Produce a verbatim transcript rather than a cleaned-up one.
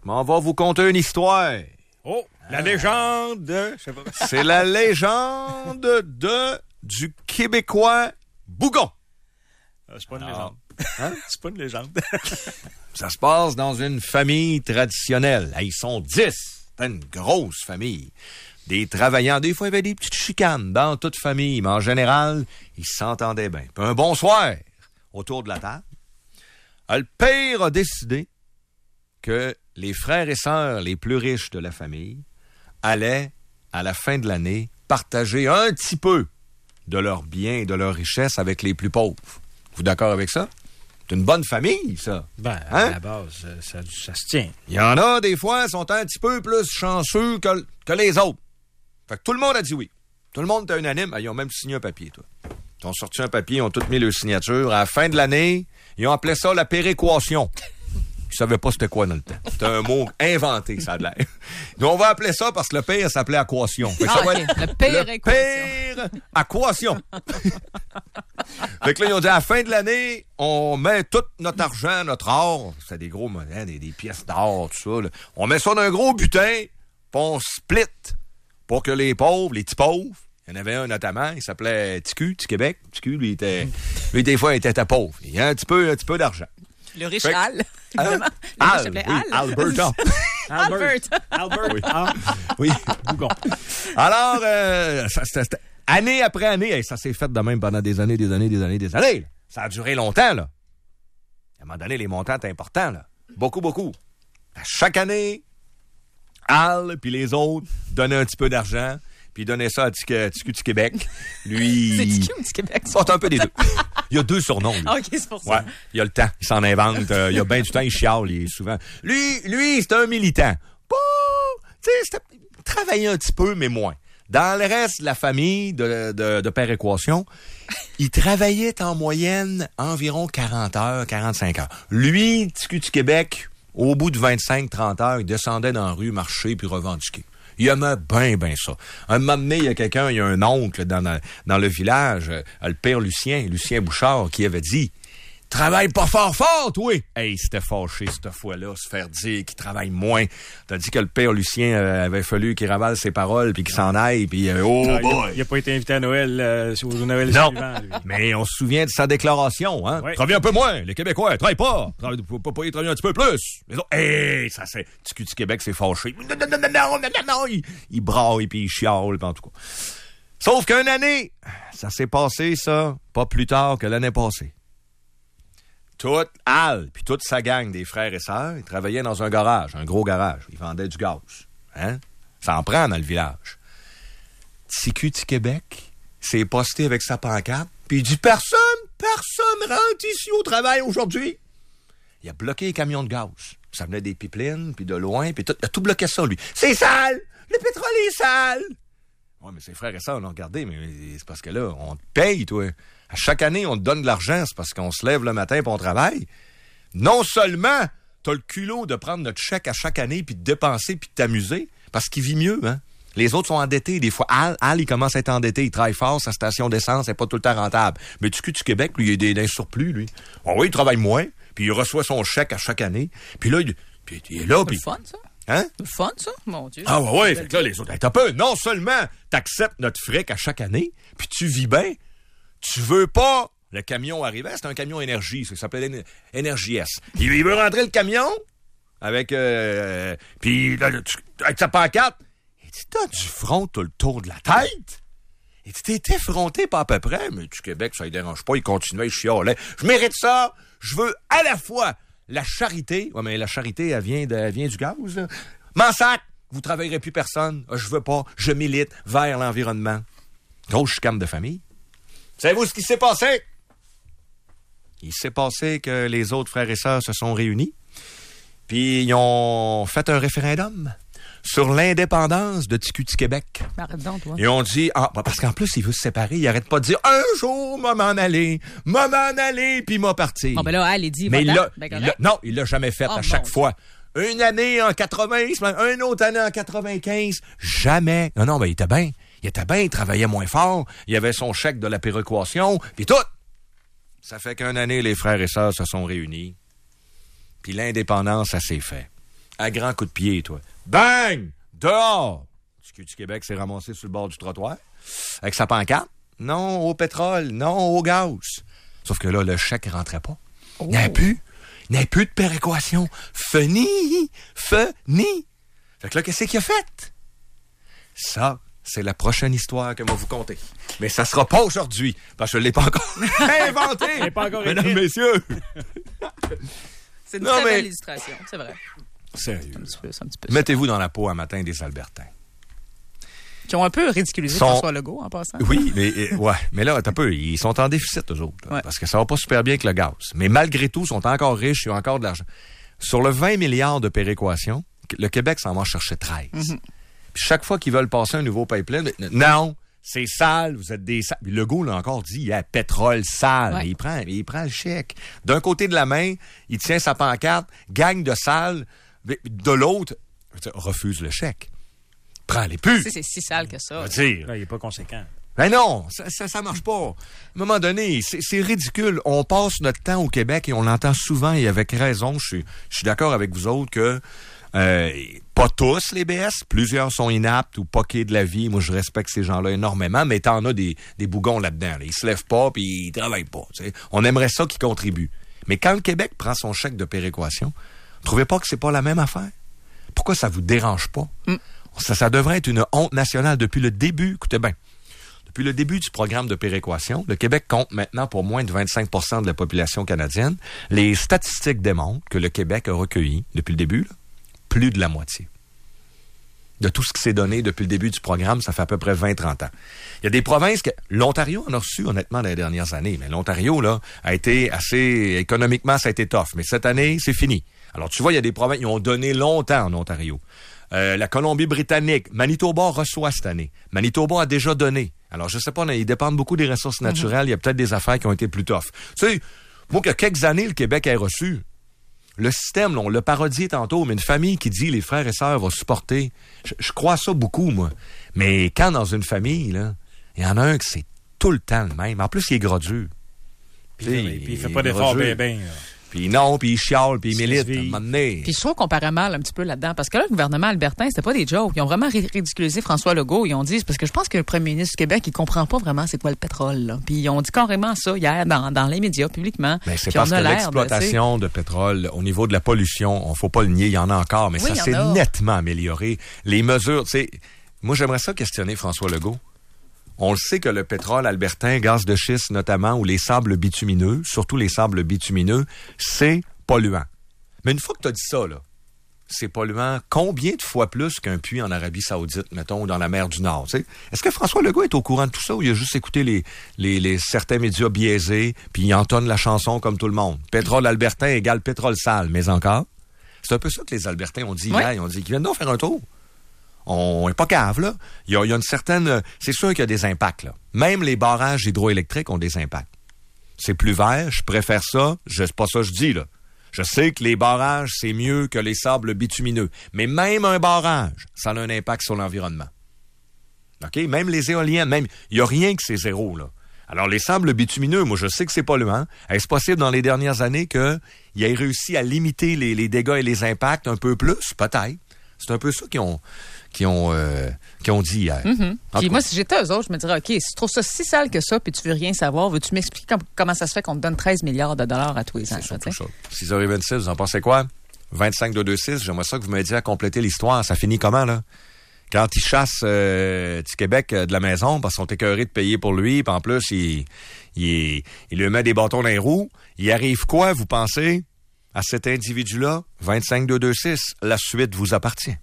m'en va vous conter une histoire. Oh, la légende de... Je sais pas. C'est la légende de du Québécois Bougon. Ah, c'est pas une Alors, légende. Hein? C'est pas une légende. Ça se passe dans une famille traditionnelle. Hey, ils sont dix. C'est une grosse famille. Des travaillants. Des fois, il y avait des petites chicanes dans toute famille, mais en général, ils s'entendaient bien. Puis un bon soir, autour de la table, le père a décidé que les frères et sœurs les plus riches de la famille allaient, à la fin de l'année, partager un petit peu de leurs biens et de leurs richesses avec les plus pauvres. Vous d'accord avec ça? C'est une bonne famille, ça. Ben, Hein? à la base, ça, ça se tient. Il y en a, des fois, qui sont un petit peu plus chanceux que, que les autres. Fait que tout le monde a dit oui. Tout le monde était unanime. Ah, ils ont même signé un papier, toi. Ils ont sorti un papier, ils ont tous mis leur signature. À la fin de l'année, ils ont appelé ça la péréquation. Ils savaient pas c'était quoi dans le temps. C'était un mot inventé, ça a l'air. Donc, on va appeler ça parce que le père s'appelait aquation. Fait que Ah, ça va ok. être Le péréquation. Le péréquation. Fait que là, ils ont dit, à la fin de l'année, on met tout notre argent, notre or, c'est des gros monnaies, des, des pièces d'or, tout ça, là. On met ça dans un gros butin, puis on split pour que les pauvres, les petits pauvres, il y en avait un notamment, il s'appelait Ticu, Petit Québec. Ticu, lui, était, lui, des fois, il était pauvre. Il y a un petit peu, un petit peu d'argent. Le riche Fait que- Al. Évidemment. Le riche Al, s'appelait oui, Al. Alberta. Albert. Albert. Oui. Ah, Oui. Bougon. Alors, euh, ça, c'était, c'était- année après année, hey, ça s'est fait de même pendant des années, des années, des années, des années. Là. Ça a duré longtemps, là. À un moment donné, les montants étaient importants, là. Beaucoup, beaucoup. À chaque année, Al puis les autres donnaient un petit peu d'argent, puis ils donnaient ça à Ticu du Québec. Lui, C'est Ticu ou Petit Québec? c'est un peu des deux. Il y a deux surnoms, lui. Ah, OK, c'est pour ça. Ouais, il y a le temps, il s'en invente, euh, il y a bien du temps, il chiale, il est souvent. Lui, lui, c'est un militant. Pas, tu sais, c'était, il travaillait un petit peu, mais moins. Dans le reste de la famille de, de, de péréquation, il travaillait en moyenne environ quarante heures, quarante-cinq heures. Lui, Ticu du Québec, au bout de vingt-cinq trente heures, il descendait dans la rue, marcher puis revendiquer. Il aimait bien, bien ça. Un moment donné, il y a quelqu'un, il y a un oncle dans, dans, dans le village, euh, le père Lucien, Lucien Bouchard, qui avait dit « Travaille pas fort fort, toi! » Hey, c'était fâché cette fois-là, se faire dire qu'il travaille moins. Tandis que le père Lucien euh, avait fallu qu'il ravale ses paroles, puis qu'il s'en aille, puis euh, « Oh Ah, il, a, boy! il a pas été invité à » euh, au Noël Non, suivant, lui. mais on se souvient de sa déclaration, hein? Ouais. Travaille un peu moins, les Québécois, travaille pas. Travaille, faut pas, pas y travailler un petit peu plus. Les autres, hey, ça c'est, Ticu du Québec, c'est fâché. Non, non, non, non, non, non, non, non. Il, il braille, puis il chiale, puis en tout cas. Sauf qu'une année, ça s'est passé, ça, pas plus tard que l'année passée. Toute Al, puis toute sa gang des frères et sœurs, ils travaillaient dans un garage, un gros garage. Ils vendaient du gaz. Hein? Ça en prend dans le village. Ticu du Québec s'est posté avec sa pancarte, puis il dit « Personne, personne rentre ici au travail aujourd'hui. » Il a bloqué les camions de gaz. Ça venait des pipelines, puis de loin, puis tout, il a tout bloqué ça, lui. « C'est sale! Le pétrole est sale! » Oui, mais ses frères et sœurs l'ont regardé, mais c'est parce que là, on te paye, toi. À chaque année, on te donne de l'argent, c'est parce qu'on se lève le matin et on travaille. Non seulement t'as le culot de prendre notre chèque à chaque année, puis de dépenser, puis de t'amuser, parce qu'il vit mieux, hein. Les autres sont endettés. Des fois, Al, Al, il commence à être endetté. Il travaille fort, sa station d'essence n'est pas tout le temps rentable. Mais Ticu du Québec, lui, il a des, des surplus, lui. Oh oui, il travaille moins, puis il reçoit son chèque à chaque année. Puis là, il, puis, il est là, C'est puis... le fun, ça? Hein? C'est le fun, ça? Mon Dieu. Ah ouais, ouais, fait que là, les autres, hey, t'as peu. Non seulement t'acceptes notre fric à chaque année, puis tu vis bien, tu veux pas... Le camion arrivait, c'était un camion énergie, ça s'appelait Énergie S. Il, il veut rentrer le camion avec... Euh, puis là, tu, avec sa pancarte. Il dit, t'as du front tout le tour de la tête? Il dit, t'es effronté pas à peu près, mais du Québec, ça ne dérange pas. Il continuait, il chialait. Je mérite ça. Je veux à la fois la charité. Ouais, mais la charité, elle vient, de, elle vient du gaz, là. M'en sac, vous travaillerez plus personne. Je veux pas. Je milite vers l'environnement. Grosse chicane de famille. Savez-vous ce qui s'est passé? Il s'est passé que les autres frères et sœurs se sont réunis, puis ils ont fait un référendum sur l'indépendance de Ticu du Québec. Arrête donc, toi. Ils ont dit, ah, parce qu'en plus, il veut se séparer, il arrête pas de dire, un jour, m'a m'en aller, m'a m'en aller, puis m'a partir. Bon, ben là, elle est dit, Mais il va-t'en. l'a, Ben, il correct. l'a- non, il l'a jamais fait Oh, à chaque mon fois. Une année en quatre-vingts, une autre année en quatre-vingt-quinze, jamais. Non, non, ben il était bien. Il était bien, il travaillait moins fort, il avait son chèque de la péréquation, puis tout. Ça fait qu'une année, les frères et sœurs se sont réunis, puis l'indépendance, ça s'est fait. À grands coups de pied, toi. Bang! Dehors! Le Q du Québec s'est ramassé sur le bord du trottoir. Avec sa pancarte. Non au pétrole. Non au gaz. Sauf que là, le chèque ne rentrait pas. Oh. Il n'y avait plus. Il n'y avait plus de péréquation. Feni! Feni! Fait que là, qu'est-ce qu'il a fait? Ça, c'est la prochaine histoire que je vais vous conter. Mais ça sera pas aujourd'hui, parce que je ne l'ai pas encore inventé. Je l'ai pas encore Mesdames, écrit. messieurs. C'est une Non, très mais- belle illustration, c'est vrai. Sérieux. Un petit peu, c'est un petit peu ça. Mettez-vous dans la peau un matin des Albertains. Qui ont un peu ridiculisé Sont- François Legault en passant. Oui, mais euh, ouais, mais là, t'as peu, ils sont en déficit, eux autres, là, Ouais. parce que ça va pas super bien avec le gaz. Mais malgré tout, ils sont encore riches, ils ont encore de l'argent. Sur le vingt milliards de péréquation, le Québec s'en va chercher treize. Mm-hmm. Puis chaque fois qu'ils veulent passer un nouveau pipeline, non, c'est sale, vous êtes des sales. Puis Legault l'a encore dit, il y a pétrole sale. Ouais. Mais il prend, il prend le chèque. D'un côté de la main, il tient sa pancarte, gagne de sale. De l'autre, refuse le chèque. Prends les pubs. Tu sais, c'est si sale que ça. On va dire. Là, il n'est pas conséquent. Ben non, ça, ça, ça marche pas. À un moment donné, c'est, c'est ridicule. On passe notre temps au Québec et on l'entend souvent et avec raison. Je suis, je suis d'accord avec vous autres que euh, pas tous les B S, plusieurs sont inaptes ou poqués de la vie. Moi, je respecte ces gens-là énormément, mais t'en as des, des bougons là-dedans. Là. Ils se lèvent pas puis ils travaillent pas. Tu sais. On aimerait ça qu'ils contribuent. Mais quand le Québec prend son chèque de péréquation, trouvez pas que c'est pas la même affaire? Pourquoi ça vous dérange pas? Mm. Ça, ça devrait être une honte nationale depuis le début. Écoutez bien. Depuis le début du programme de péréquation, le Québec compte maintenant pour moins de vingt-cinq pour cent de la population canadienne. Les statistiques démontrent que le Québec a recueilli, depuis le début, là, plus de la moitié. De tout ce qui s'est donné depuis le début du programme, ça fait à peu près vingt à trente ans. Il y a des provinces que... L'Ontario en a reçu, honnêtement, dans les dernières années. Mais l'Ontario, là, a été assez... Économiquement, ça a été tough. Mais cette année, c'est fini. Alors, tu vois, il y a des provinces qui ont donné longtemps en Ontario. Euh, la Colombie-Britannique, Manitoba reçoit cette année. Manitoba a déjà donné. Alors, je sais pas, ils dépendent beaucoup des ressources naturelles. Mm-hmm. Il y a peut-être des affaires qui ont été plus tough. Tu sais, moi, qu'il y a quelques années, le Québec a reçu. Le système, là, on l'a parodié tantôt, mais une famille qui dit les frères et sœurs vont supporter. Je, je crois ça beaucoup, moi. Mais quand dans une famille, là, il y en a un qui c'est tout le temps le même. En plus, il est gros dur. Puis il, il fait pas d'effort bien, bien. Puis non, puis il chiale, puis il milite. À un moment donné. Puis je trouve qu'on paraît mal un petit peu là-dedans. Parce que là, le gouvernement albertain, c'était pas des jokes. Ils ont vraiment ridiculisé François Legault. Ils ont dit, parce que je pense que le premier ministre du Québec, il comprend pas vraiment c'est quoi le pétrole. Là. Puis ils ont dit carrément ça hier dans, dans les médias, publiquement. Mais c'est Puis parce on a que l'air l'exploitation de, de pétrole, au niveau de la pollution, on faut pas le nier, il y en a encore, mais Oui, ça il y en s'est a. nettement amélioré. Les mesures, tu sais, moi j'aimerais ça questionner François Legault. On le sait que le pétrole albertain, gaz de schiste notamment, ou les sables bitumineux, surtout les sables bitumineux, c'est polluant. Mais une fois que tu as dit ça, là, c'est polluant combien de fois plus qu'un puits en Arabie Saoudite, mettons, ou dans la mer du Nord, tu sais? Est-ce que François Legault est au courant de tout ça ou il a juste écouté les, les, les certains médias biaisés puis il entonne la chanson comme tout le monde? Pétrole albertain égale pétrole sale, mais encore? C'est un peu ça que les Albertains ont dit ouais. hier. Ils ont dit qu'ils viennent donc faire un tour. On n'est pas cave, là. Il y a, il y a une certaine... C'est sûr qu'il y a des impacts, là. Même les barrages hydroélectriques ont des impacts. C'est plus vert, je préfère ça. Je, c'est pas ça que je dis, là. Je sais que les barrages, c'est mieux que les sables bitumineux. Mais même un barrage, ça a un impact sur l'environnement. OK? Même les éoliennes, même... Il n'y a rien que c'est zéro, là. Alors, les sables bitumineux, moi, je sais que c'est polluant. Est-ce possible dans les dernières années qu'il ait réussi à limiter les, les dégâts et les impacts un peu plus? Peut-être. C'est un peu ça qu'ils ont, qu'ils ont, euh, qu'ils ont dit hier. Mm-hmm. Puis moi, si j'étais eux autres, je me dirais, OK, si tu trouves ça si sale que ça, puis tu veux rien savoir, veux-tu m'expliquer com- comment ça se fait qu'on te donne treize milliards de dollars à tous les ans? C'est surtout ça. six heures vingt-six, vous en pensez quoi? vingt-cinq deux deux six, j'aimerais ça que vous m'aidiez à compléter l'histoire. Ça finit comment, là? Quand ils chassent euh, du Québec euh, de la maison parce qu'ils sont écœurés de payer pour lui, puis en plus, il, il, il lui met des bâtons dans les roues, il arrive quoi, vous pensez, à cet individu-là? vingt-cinq deux deux six, la suite vous appartient.